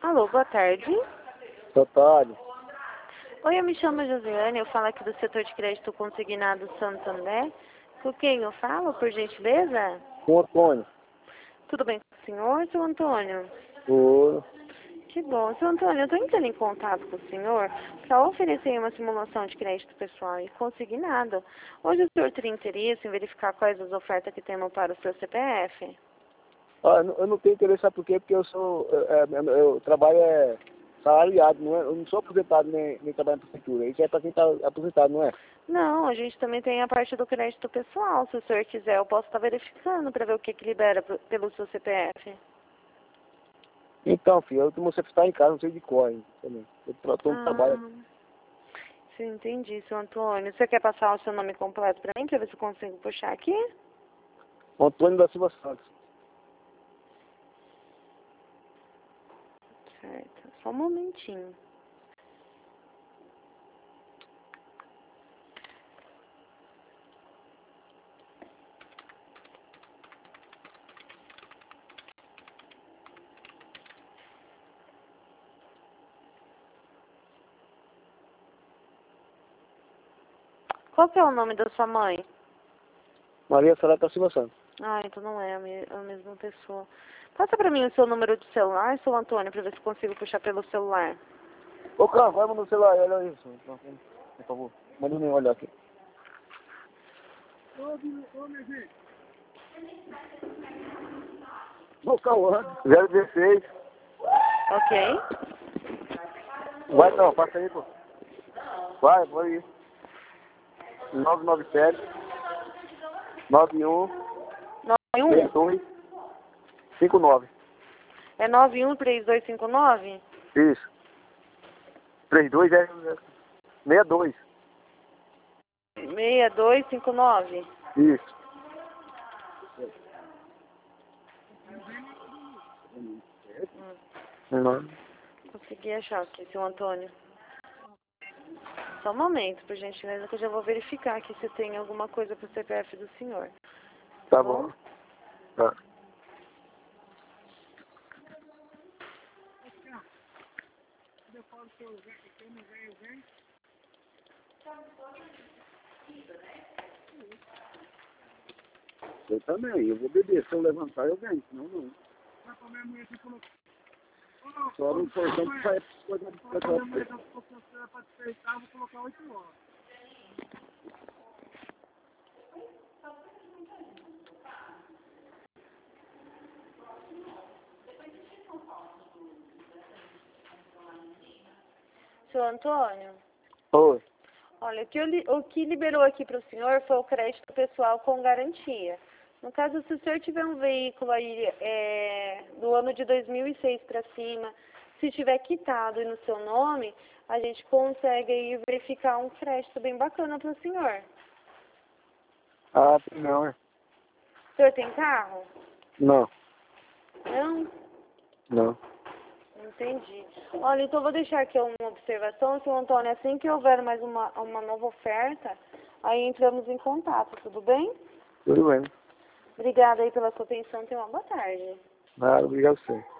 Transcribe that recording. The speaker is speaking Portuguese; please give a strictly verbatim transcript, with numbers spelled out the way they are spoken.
Alô, boa tarde. Boa tarde. Oi, eu me chamo Josiane, eu falo aqui do setor de crédito consignado Santo André. Com quem eu falo, por gentileza? Com o Antônio. Tudo bem com o senhor, seu Antônio? Oi. Que bom. Seu Antônio, eu estou entrando em contato com o senhor para oferecer uma simulação de crédito pessoal e consignado. Hoje o senhor teria interesse em verificar quais as ofertas que temos para o seu C P F? Ah, eu não- eu não tenho interesse, sabe por quê? Porque eu sou, é, é, eu trabalho é salariado, não é? Eu não sou aposentado nem, nem trabalho na prefeitura. Isso é para quem está aposentado, não é? Não, a gente também tem a parte do crédito pessoal. Se o senhor quiser, eu posso estar verificando para ver o que, que libera pro- pelo seu C P F. Então, filho, eu como você está em casa, não sei de cor ainda também. Eu estou no trabalho. Ah, sim, entendi, seu Antônio. Você quer passar o seu nome completo para mim, para ver se eu consigo puxar aqui? Antônio da Silva Santos. Certo, só um momentinho. Qual que é o nome da sua mãe? Maria Soraya da Silva Santos. Ah, então não é a, me a mesma pessoa. Passa para mim o seu número de celular, seu Antônio, para ver se consigo puxar pelo celular. Ô, Carlos, vai mandar o celular, olha isso. Por favor, manda um olhar aqui. Ô, Cauã. zero dezesseis. Ok? Vai, não, passa aí, pô. Vai, vai aí. nove nove sete, nove um, nove três um? dois, cinco nove. É nove um três dois cinco nove? Isso. trinta e dois é sessenta e dois. seis dois cinco nove? Isso. Não. Consegui achar aqui, seu Antônio. Só um momento, por gentileza, que eu já vou verificar aqui se tem alguma coisa pro C P F do senhor. Tá bom. Tá. Eu também, eu vou beber. Se eu levantar, eu ganho, senão não. Só não foi tanto que vai coisa de Seu Antônio, Oi. olha, o que, eu li- o que liberou aqui para o senhor foi o crédito pessoal com garantia. No caso, se o senhor tiver um veículo aí é, do ano de dois mil e seis para cima, se tiver quitado e no seu nome, a gente consegue aí verificar um crédito bem bacana para o senhor. Ah, não, é? O senhor tem carro? Não, Não? não. Entendi. Olha, então eu vou deixar aqui uma observação, seu Antônio, assim que houver mais uma, uma nova oferta, aí entramos em contato, tudo bem? Tudo bem. Obrigada aí pela sua atenção, tenha uma boa tarde. Nada, obrigado a você.